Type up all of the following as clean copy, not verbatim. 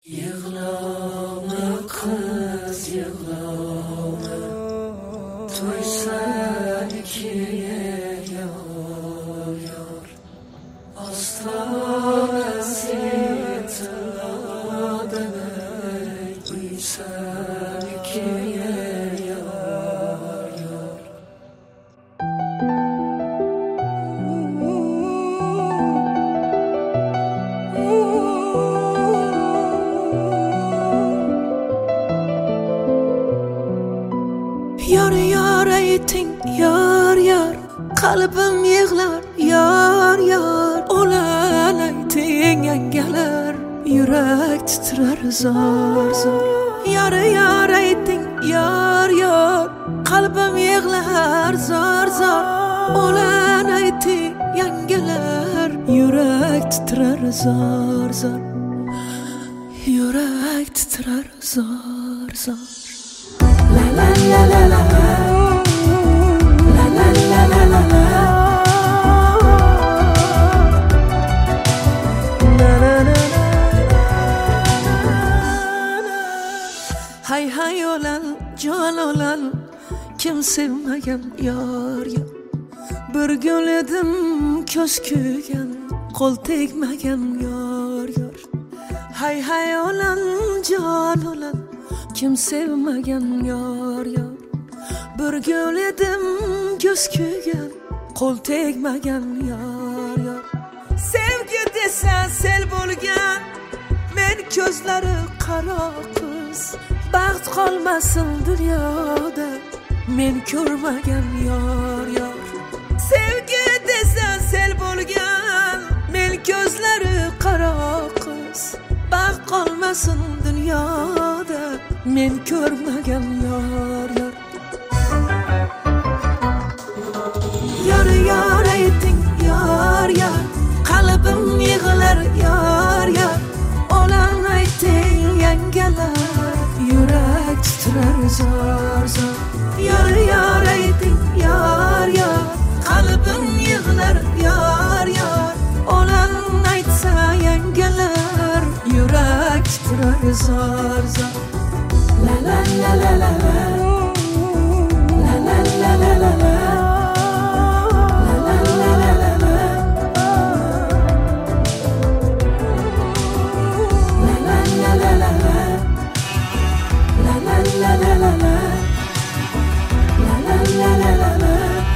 Yığlama kız yığlama, toysan ikiye yar yar. Astanası tıladını, uysan ikiye yar yar. Yar yar ayting yar yar, qalbim yig'lar yar yar. Olan ayting yangalar, yurak titrar zor zor. Yar yar ayting yar yar, qalbim yig'lar zor zor. Olan ayting yangalar, yurak titrar zor zor. Yurak titrar zor zor. La la la la la la, la la la la la la, na na na na. Hay hay olan can olan, kim sevmagan yar ya. Bir gül edim ko'z kuygan, qo'l tegmagan yar yar. Hay hay olan can olan, kim sevmagan yar yar. Bir gül edim ko'z kuygan, qo'l tegmagan yar yar. Sevgi desa sel bo'lgan, men ko'zlari qaro qiz. Baxt qolmasin dunyoda, men ko'rmagan yar yar. Sevgi desa sel bo'lgan, men ko'zlari qaro qiz. Baxt qolmasin dunyoda, men ko'rmagan yar yar. Yar yar ayting yar yar, qalbim yig'lar yar yar. Olan ayting yangalar, yurak titrar zor zor. Yar yar ayting yar yar, qalbim yig'lar yar yar. Olan aytsa yangalar, yurak titrar zor zor. La la la la la la, la la la la la la, la la la la la la, la la la la la la, la la la la la la, la la la la la la.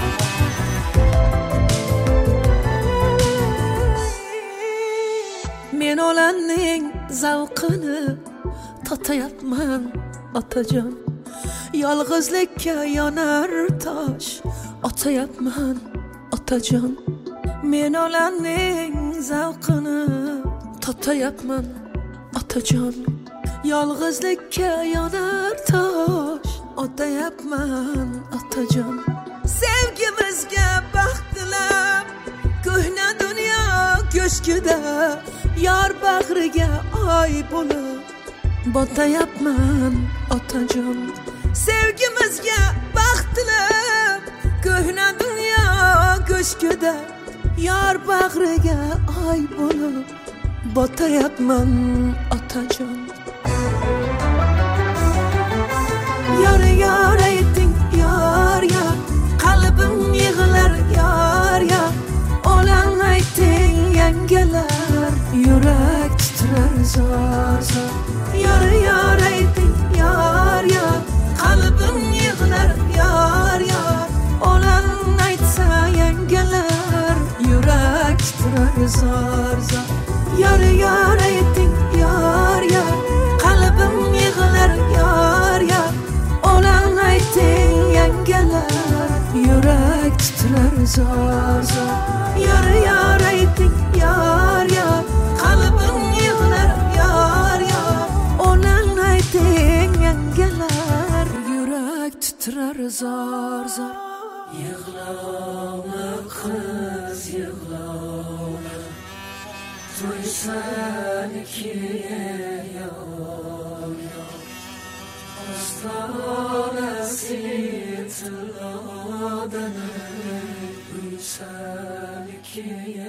Men olanning zavqini tatayapman otajon. Yolg'izlikka yonar tosh otayapman otajon. Men olanning zavqini tatayapman otajon. Yolg'izlikka yonar tosh otayapman otajon. Sevgimizga baxt tilab, ko'hna dunyo ko'shkida, yar bag'riga oy bo'lib botayapman otajon. Sevgimizga baxt tilab, ko'hna dunyo ko'shkida, yar bag'riga oy bo'lib botayapman otajon. Yar yar ayting yar yar, qalbim yig'lar yar yar. Olan ayting yangalar, yurak titrar zor zor. Yar yar ayting yar yar, qalbim yig'lar yar yar. Olan aytsa yangalar, yurak titrar zor zor. Yar yar ayting yar yar, qalbim yig'lar yar yar. Olan ayting yangalar, yurak titrar zor zor. Yar yar ayting yar yar, qalbim yig'lar yar yar. Olan ayting yangalar, yurak titrar zor zor. Yığlama kız yığlama, toysan ikiye yar yar. Astanası tıladını, uysan ikiye